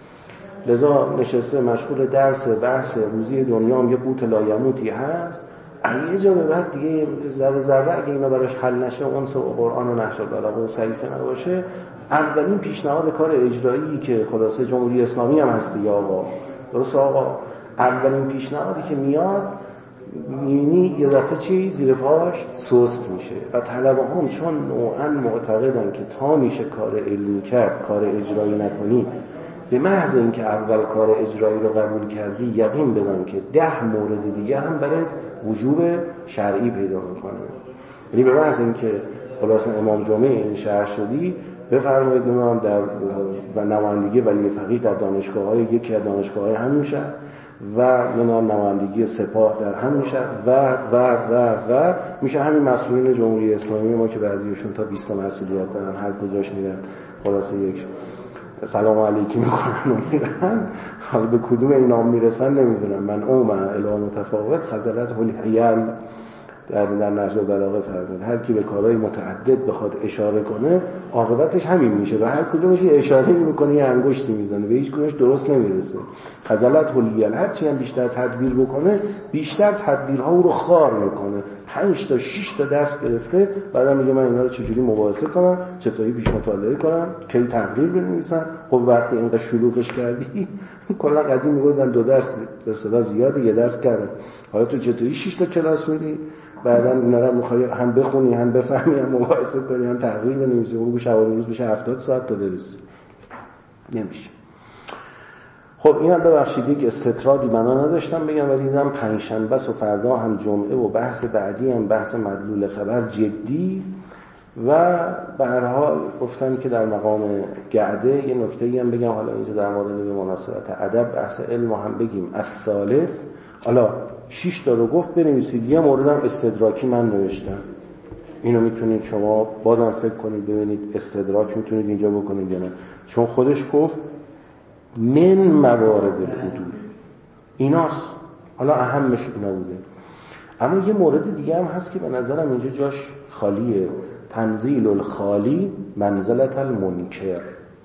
Speaker 1: لذا نشسته مشغول درس بحث روزی دنیا هم یه قوت لایموتی هست، یه جا به بعد دیگه ذره ذره اگه اینا براش حل نشه، اونس و قرآن و نهج البلاغه و صحیفه نباشه، اولین پیشنهاد کار اجرایی که خلاصه جمهوری اسلامی هم هست یا آقا درست آقا، اولین پیشنهادی که میاد میبینی یه دفعه چی زیر پاش سست میشه و طلبه هم چون نوعا معتقدن که تا میشه کار علمی کرد کار اجرایی نکنی، به محض اینکه اول کار اجرایی رو قبول کردی یقین بدن که ده مورد دیگه هم برای وجوب شرعی پیدا میکنه. یعنی به محض اینکه خلاص امام جمعه این شهر شدی بفرمایید نمام در و نمایندگی ولی فقیه در دانشگاه‌های یکی از دانشگاه‌های همین شهر و نمام نمایندگی سپاه در همین شهر و و و و میشه همین مسئولین جمهوری اسلامی ما که بعضیشون تا بیست تا مسئولیت دارن، هر کجاش میرن خلاص یک سلام علیکی میکنن و میرن. حالا به کدوم اینام میرسن نمیدونم. من اومه اله متفاوت خزلت حلیل در در نهج البلاغه فرمود هر کی به کارهای متعدد بخواد اشاره کنه عاقبتش همین میشه و هر کدومش یه اشاره میکنه یه انگشتی میزنه به هیچ کدومش درست نمیرسه. خزلت حلیل هر چی هم بیشتر تدبیر بکنه بیشتر تدبیرها او رو خار میکنه. پنج تا شش تا درس گرفته بعدا میگه من اینا رو چجوری مباحثه کنم، چطوری پیش مطالعه کنم، کی تحلیل بنویسم. خب وقتی اینقدر شلوغش کردی کلا قدیم میگفتن دو درس به اصطلاح زیاده یه درس کردن، حالا تو چطوری شش تا کلاس میدی بعدن اینا رو میخوای هم بخونی هم بفهمی هم مباحثه کنی هم تحلیل بنویسی، اون شب و روز بشه هفتاد ساعت تا برسی نمیشه. خب اینم ببخشید یک استطرادی بنا نداشتم بگم ولی دیدم پنجشنبه و فردا هم جمعه و بحث بعدی هم بحث مدلول خبر جدی و به هر حال گفتم که در مقام گعده یه نکته‌ای هم بگم. حالا اینجا در مورد به مناسبت ادب بحث علم هم بگیم. الثالث حالا شش تا رو گفت بنویسید، یه موردم استدراکی من نوشتم، اینو میتونید شما بازم فکر کنید ببینید استدراک میتونید اینجا بکنید یا نه، چون خودش گفت من موارد الحدود ایناست، حالا اهمش اینا بوده. اما یه مورد دیگه هم هست که به نظرم اینجا جاش خالیه، تنزیل الخالی منزلت المنکر.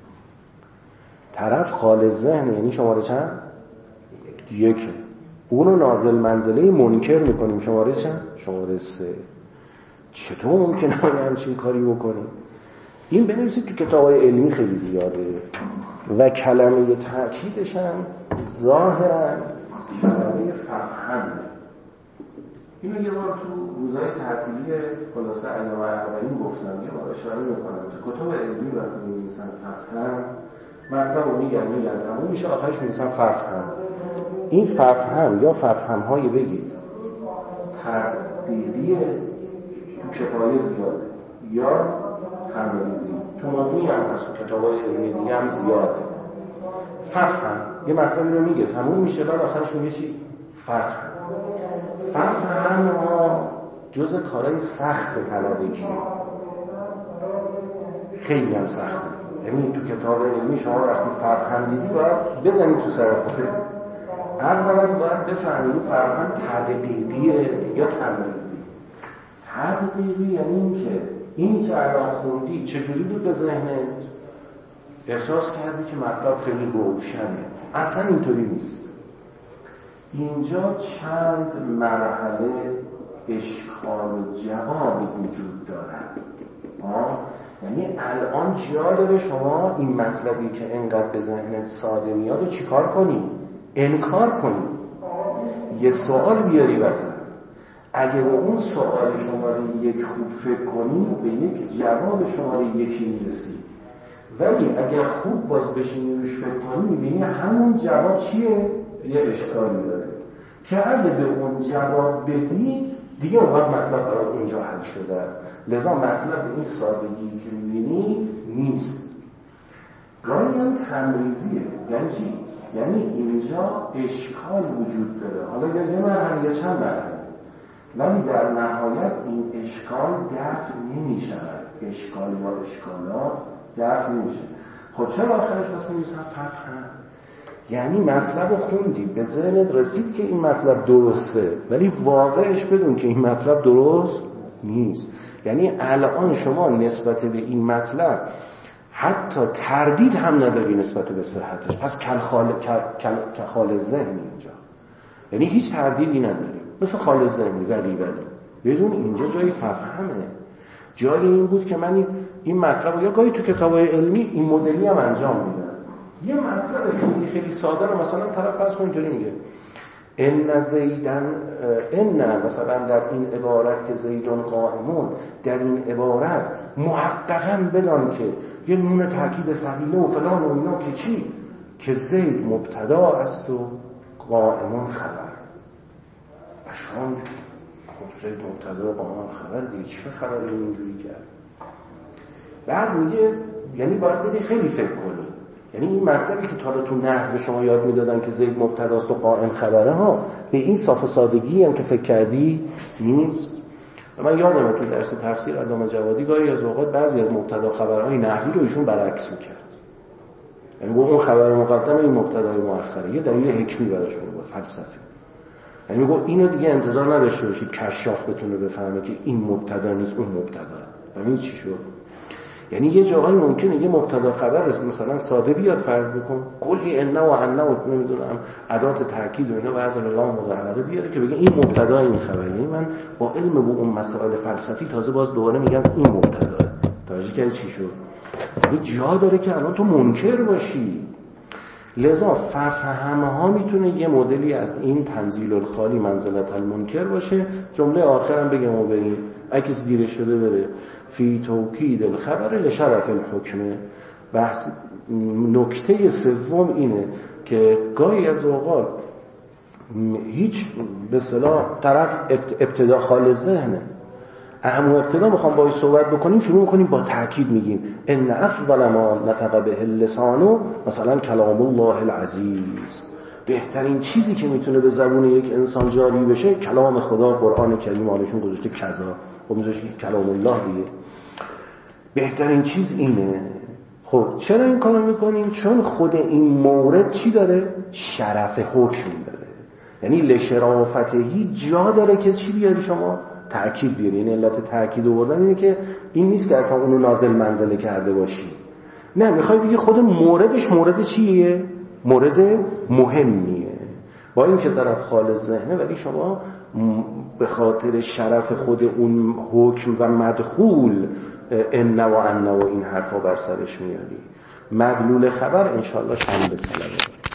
Speaker 1: طرف خال ذهن یعنی شماره چند؟ یکه، اونو نازل منزله منکر میکنیم شماره چند؟ شماره سه. چطور ممکنه همچین کاری بکنیم؟ این بنویسید تو کتاب‌های علمی خیلی زیاده و کلمه تأکیدش هم ظاهرا کلمه فهم. اینو یه بار تو روزهای تعطیلی خلاصه ایام اربعین گفتم، یه بار اشاره میکنم تو کتاب علمی وقتی می‌نویسن فهم مطلب رو میگن میگن همون میشه آخرش می‌نویسن فهم. این فهم یا فهم‌های بگید تردیدی تو کفایه زیاده یا تمریزی تو مادونی هم هست تو کتابای علمی دیگه هم زیاده. فهم یه مطلبی رو میگه تموم میشه بعد آخرش میگه چی؟ فهم. فهم ها جز کارهای سخت طلبگی خیلی هم سخته. یعنی تو کتاب علمی شما وقتی فهم دیدی باید بزنید تو سرخوفه، اولا باید بفهمید فهم تدقیقیه یا تمریزی. تدقیقی یعنی این که اینی که الان خوندی چجوری بود به ذهنت؟ احساس کردی که مطلب خیلی روشنه. اصلا اینطوری نیست. اینجا چند مرحله اشکال و جواب وجود دارد. یعنی الان جا داره شما این مطلبی که انقدر به ذهنت ساده میاد رو چیکار کنی؟ انکار کنی. یه سوال بیاری وسط. اگه به اون سوال شماره یک خوب فکر کنی به یک جواب شماره یکی میرسی ولی اگر خوب باز بشینی روش فکر کنی می‌بینی همون جواب چیه؟ یه اشکالی داره که اگه به اون جواب بدی دیگه اونقدر مطلب برای اونجا حل شده است. لذا مطلب این سادگی که می‌بینی نیست. گاهی هم تمریزیه. یعنی چی؟ یعنی اینجا اشکال وجود داره. حالا یا یه مرحله یا چند مرحله، ولی در نهایت این اشکال دفع نمی شود. اشکال یا اشکالات دفع نمی شود. خب چرا آخرش بس می بیسن فتحن؟ یعنی مطلب رو خوندی، به ذهنت رسید که این مطلب درسته، ولی واقعش بدون که این مطلب درست نیست. یعنی الان شما نسبت به این مطلب حتی تردید هم نداری نسبت به صحتش، پس کل خال کل کل خال ذهنی اینجا، یعنی هیچ تردیدی نداری، مثل خال ذهنی. ولی ولی بدون اینجا جای فهمه، جای این بود که من این مطلب رو یا گاهی تو کتابای علمی این مدلی هم انجام میدم. یه مطلب خیلی خیلی ساده رو مثلا طرف فرض کن اینطوری میگه ان زیدن ان مثلا در این عبارت که زیدون قائمون، در این عبارت محققاً بدان که یه نون تاکید ثقیله و فلان و اینا که چی؟ که زید مبتدا است و قائمون خبر. اشان خب زید مبتدا و قائمون خبر دیگه چه خبری اینجوری کرد؟ بعد میگه یعنی باید بدی خیلی فکر کنی. یعنی این مطلبی که تا تو نحو به شما یاد میدادن که زید مبتداست و قائم خبره ها، به این صاف سادگی هم که فکر کردی نیست. و من یادمه تو درس تفسیر علامه جوادی گاهی از اوقات بعضی از مبتدا خبرهای نحوی رو ایشون برعکس میکرد. یعنی گفت اون خبر مقدم این مبتدای مؤخره، یه دلیل حکمی براش بود، فلسفی. یعنی میگه اینو دیگه انتظار نداشته باشید کشاف بتونه بفهمه که این مبتدا نیست اون مبتدا. ببین چی شد؟ یعنی یه جاهایی ممکنه یه مبتدا خبر مثلا ساده بیاد فرض بکن کلی ان و ان و نمیدونم ادات تاکید و اینا بعد لام مظاهره بیاره که بگه این مبتدا این خبره. یعنی من با علم به اون مسائل فلسفی تازه باز دوباره میگم این مبتدا. توجه کردی چی شد؟ یه جا داره که الان تو منکر باشی. لذا فهم ها میتونه یه مدلی از این تنزیل الخالی منزلت المنکر باشه. جمله آخرم بگم و بریم اگه کسی دیره شده بره فی توکید الخبر لشرف الحکم. بحث نکته سوم اینه که گاهی از اوقات هیچ به اصطلاح طرف ابتدا خال ذهنه، اهم ابتدا میخوام باهاش صحبت بکنیم شروع میکنیم با تاکید میگیم ان افضل ما نطق به اللسان مثلا کلام الله العزیز، بهترین چیزی که میتونه به زبون یک انسان جاری بشه کلام خدا قرآن کریم. حالشون گذاشته کذا و میذاشته کلام الله دیگه، بهترین چیز اینه. خب چرا این کارو میکنیم؟ چون خود این مورد چی داره؟ شرف حکم داره. یعنی لشرافتهی جا داره که چی بیاری شما؟ تأکید بیاری. این علت تأکید آوردن اینه که این نیست که اصلا اونو نازل منزله کرده باشی، نه، میخوای بگی خود موردش مورد چیه؟ مورد مهمیه. با این که طرف خالص ذهنه ولی شما به خاطر شرف خود اون حکم و مدخول ان و ان و این حرفا بر سرش میاری. مدلول خبر انشالله شنبه سلامه.